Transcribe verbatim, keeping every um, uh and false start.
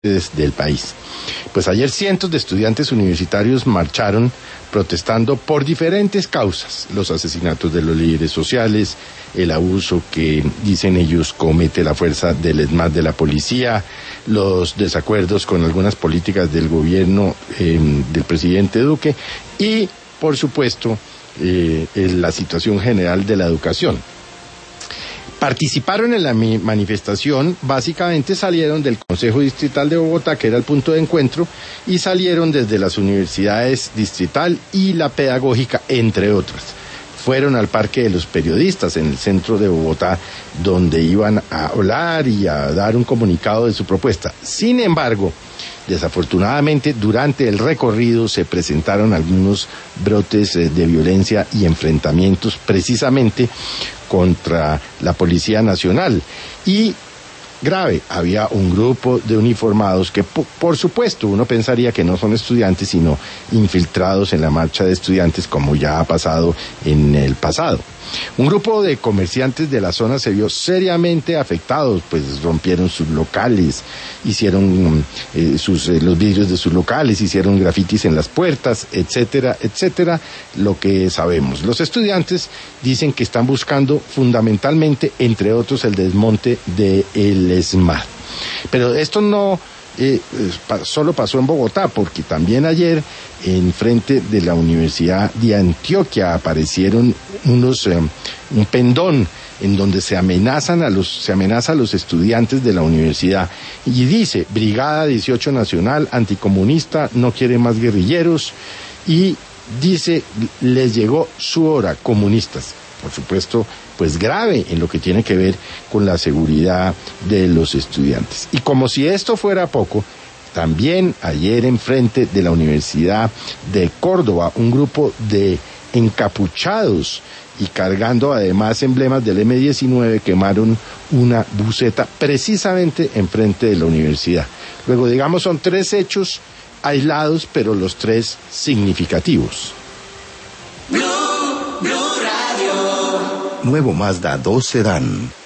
del país. Pues ayer cientos de estudiantes universitarios marcharon protestando por diferentes causas: los asesinatos de los líderes sociales, el abuso que dicen ellos comete la fuerza del ESMAD de la policía, los desacuerdos con algunas políticas del gobierno eh, del presidente Duque y, por supuesto, eh, la situación general de la educación. Participaron en la manifestación, básicamente salieron del Consejo Distrital de Bogotá, que era el punto de encuentro, y salieron desde las universidades distrital y la pedagógica, entre otras. Fueron al Parque de los Periodistas, en el centro de Bogotá, donde iban a hablar y a dar un comunicado de su propuesta. Sin embargo, desafortunadamente, durante el recorrido se presentaron algunos brotes de violencia y enfrentamientos, precisamente contra la Policía Nacional. Y grave, había un grupo de uniformados que, por supuesto, uno pensaría que no son estudiantes, sino infiltrados en la marcha de estudiantes, como ya ha pasado en el pasado. Un grupo de comerciantes de la zona se vio seriamente afectados, pues rompieron sus locales, hicieron eh, sus, eh, los vidrios de sus locales, hicieron grafitis en las puertas, etcétera, etcétera, lo que sabemos. Los estudiantes dicen que están buscando fundamentalmente, entre otros, el desmonte del ESMAD. Pero esto no eh, solo pasó en Bogotá, porque también ayer, en frente de la Universidad de Antioquia, aparecieron unos eh, un pendón en donde se amenazan a los se amenaza a los estudiantes de la universidad, y dice: Brigada dieciocho Nacional anticomunista no quiere más guerrilleros, y dice: les llegó su hora, comunistas. Por supuesto, pues grave en lo que tiene que ver con la seguridad de los estudiantes. Y como si esto fuera poco, también ayer enfrente de la Universidad de Córdoba, un grupo de encapuchados y cargando además emblemas del eme diecinueve quemaron una buseta precisamente enfrente de la universidad. Luego, digamos, son tres hechos aislados, pero los tres significativos. Blue, Blue Radio. Nuevo Mazda dos Sedán.